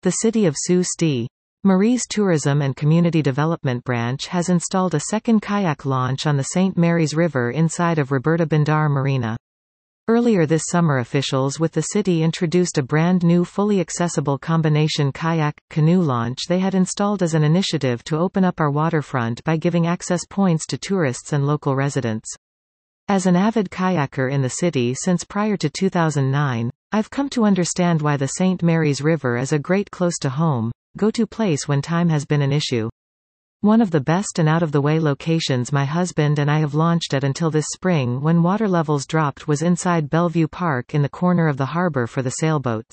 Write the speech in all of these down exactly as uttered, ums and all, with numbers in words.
The city of Sault Ste. Marie's Tourism and Community Development Branch has installed a second kayak launch on the Saint Mary's River inside of Roberta Bindar Marina. Earlier this summer, officials with the city introduced a brand new fully accessible combination kayak-canoe launch they had installed as an initiative to open up our waterfront by giving access points to tourists and local residents. As an avid kayaker in the city since prior to two thousand nine, I've come to understand why the Saint Mary's River is a great close-to-home, go-to place when time has been an issue. One of the best and out-of-the-way locations my husband and I have launched at until this spring when water levels dropped was inside Bellevue Park in the corner of the harbor for the sailboats.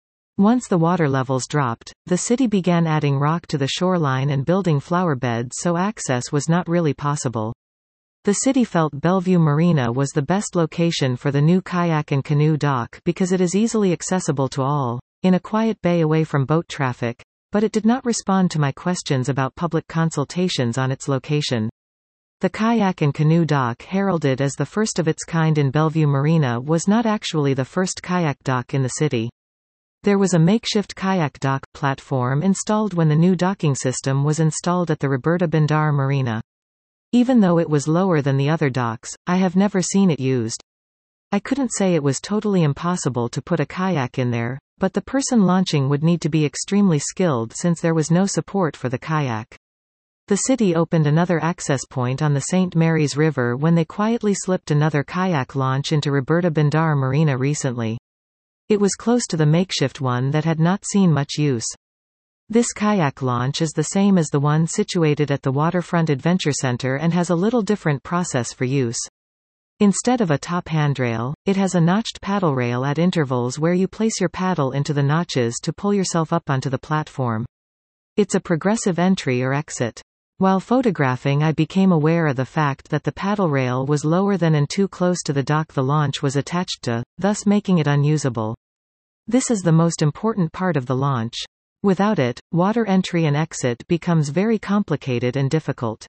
Once the water levels dropped, the city began adding rock to the shoreline and building flower beds, so access was not really possible. The city felt Bellevue Marina was the best location for the new kayak and canoe dock because it is easily accessible to all, in a quiet bay away from boat traffic, but it did not respond to my questions about public consultations on its location. The kayak and canoe dock, heralded as the first of its kind in Bellevue Marina, was not actually the first kayak dock in the city. There was a makeshift kayak dock platform installed when the new docking system was installed at the Roberta Bindar Marina. Even though it was lower than the other docks, I have never seen it used. I couldn't say it was totally impossible to put a kayak in there, but the person launching would need to be extremely skilled since there was no support for the kayak. The city opened another access point on the Saint Mary's River when they quietly slipped another kayak launch into Roberta Bindar Marina recently. It was close to the makeshift one that had not seen much use. This kayak launch is the same as the one situated at the Waterfront Adventure Center and has a little different process for use. Instead of a top handrail, it has a notched paddle rail at intervals where you place your paddle into the notches to pull yourself up onto the platform. It's a progressive entry or exit. While photographing, I became aware of the fact that the paddle rail was lower than and too close to the dock the launch was attached to, thus making it unusable. This is the most important part of the launch. Without it, water entry and exit becomes very complicated and difficult.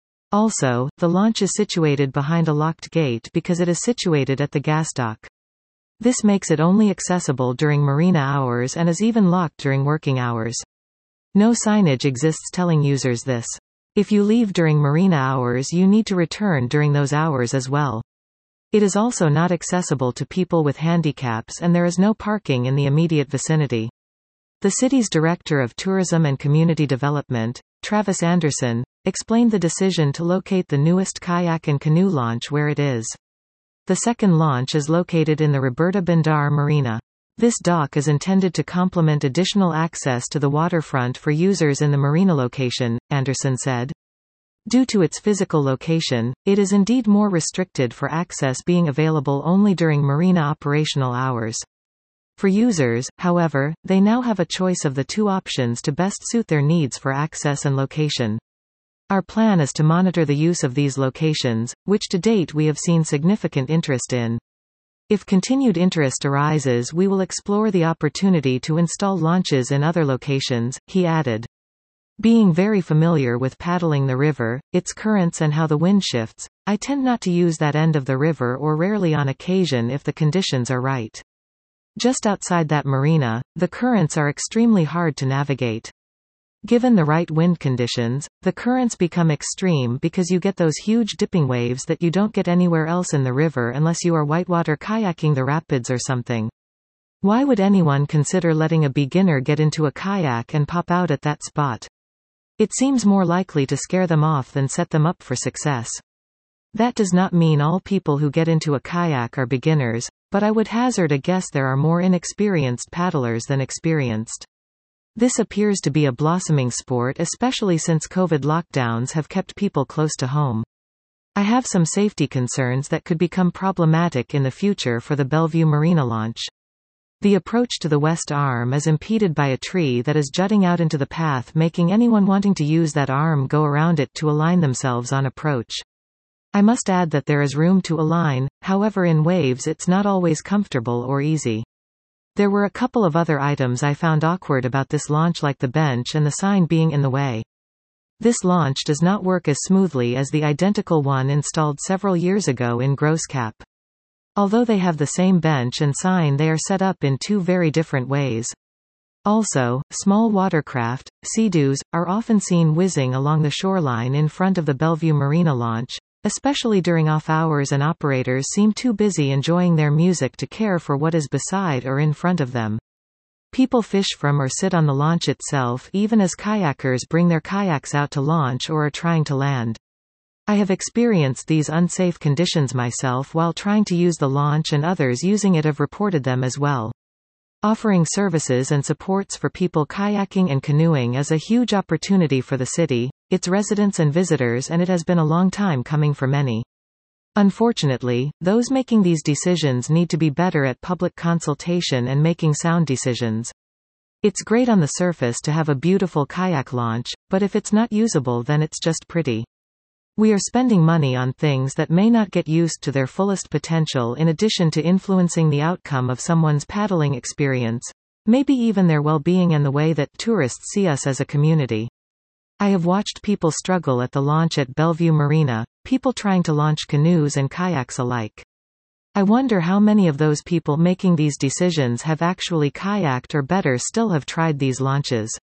Also, the launch is situated behind a locked gate because it is situated at the gas dock. This makes it only accessible during marina hours and is even locked during working hours. No signage exists telling users this. If you leave during marina hours, you need to return during those hours as well. It is also not accessible to people with handicaps and there is no parking in the immediate vicinity. The city's Director of Tourism and Community Development, Travis Anderson, explained the decision to locate the newest kayak and canoe launch where it is. The second launch is located in the Roberta Bindar Marina. This dock is intended to complement additional access to the waterfront for users in the marina location, Anderson said. Due to its physical location, it is indeed more restricted for access being available only during marina operational hours. For users, however, they now have a choice of the two options to best suit their needs for access and location. Our plan is to monitor the use of these locations, which to date we have seen significant interest in. If continued interest arises, we will explore the opportunity to install launches in other locations, he added. Being very familiar with paddling the river, its currents and how the wind shifts, I tend not to use that end of the river or rarely on occasion if the conditions are right. Just outside that marina, the currents are extremely hard to navigate. Given the right wind conditions, the currents become extreme because you get those huge dipping waves that you don't get anywhere else in the river unless you are whitewater kayaking the rapids or something. Why would anyone consider letting a beginner get into a kayak and pop out at that spot? It seems more likely to scare them off than set them up for success. That does not mean all people who get into a kayak are beginners, but I would hazard a guess there are more inexperienced paddlers than experienced. This appears to be a blossoming sport, especially since COVID lockdowns have kept people close to home. I have some safety concerns that could become problematic in the future for the Bellevue Marina launch. The approach to the west arm is impeded by a tree that is jutting out into the path, making anyone wanting to use that arm go around it to align themselves on approach. I must add that there is room to align, however in waves it's not always comfortable or easy. There were a couple of other items I found awkward about this launch, like the bench and the sign being in the way. This launch does not work as smoothly as the identical one installed several years ago in Gross Cap. Although they have the same bench and sign, they are set up in two very different ways. Also, small watercraft, Sea-Doos, are often seen whizzing along the shoreline in front of the Bellevue Marina launch, especially during off-hours and operators seem too busy enjoying their music to care for what is beside or in front of them. People fish from or sit on the launch itself even as kayakers bring their kayaks out to launch or are trying to land. I have experienced these unsafe conditions myself while trying to use the launch, and others using it have reported them as well. Offering services and supports for people kayaking and canoeing is a huge opportunity for the city, its residents and visitors, and it has been a long time coming for many. Unfortunately, those making these decisions need to be better at public consultation and making sound decisions. It's great on the surface to have a beautiful kayak launch, but if it's not usable then it's just pretty. We are spending money on things that may not get used to their fullest potential, in addition to influencing the outcome of someone's paddling experience, maybe even their well-being and the way that tourists see us as a community. I have watched people struggle at the launch at Bellevue Marina, people trying to launch canoes and kayaks alike. I wonder how many of those people making these decisions have actually kayaked, or better still have tried these launches.